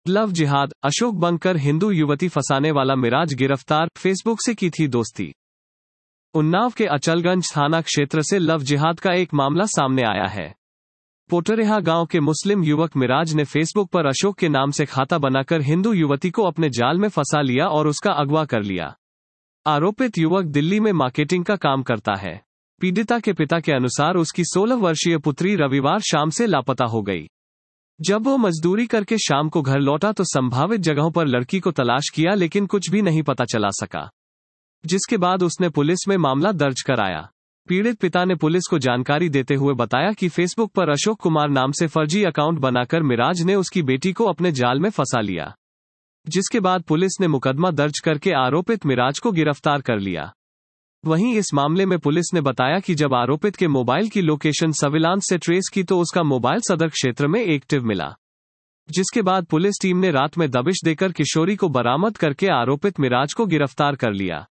Love जिहाद, अशोक बनकर हिंदू युवती फंसाने वाला मिराज गिरफ्तार, फेसबुक से की थी दोस्ती। उन्नाव के अचलगंज थाना क्षेत्र से लव जिहाद का एक मामला सामने आया है। पोटरेहा गांव के मुस्लिम युवक मिराज ने फेसबुक पर अशोक के नाम से खाता बनाकर हिंदू युवती को अपने जाल में फंसा लिया और उसका अगवा कर लिया। आरोपित युवक दिल्ली में मार्केटिंग का काम करता है। पीड़िता के पिता के अनुसार उसकी 16 वर्षीय पुत्री रविवार शाम से लापता हो गई। जब वो मजदूरी करके शाम को घर लौटा तो संभावित जगहों पर लड़की को तलाश किया लेकिन कुछ भी नहीं पता चला सका, जिसके बाद उसने पुलिस में मामला दर्ज कराया। पीड़ित पिता ने पुलिस को जानकारी देते हुए बताया कि फेसबुक पर अशोक कुमार नाम से फर्जी अकाउंट बनाकर मिराज ने उसकी बेटी को अपने जाल में फंसा लिया, जिसके बाद पुलिस ने मुकदमा दर्ज करके आरोपित मिराज को गिरफ्तार कर लिया। वहीं इस मामले में पुलिस ने बताया कि जब आरोपित के मोबाइल की लोकेशन सर्विलांस से ट्रेस की तो उसका मोबाइल सदर क्षेत्र में एक्टिव मिला, जिसके बाद पुलिस टीम ने रात में दबिश देकर किशोरी को बरामद करके आरोपित मिराज को गिरफ्तार कर लिया।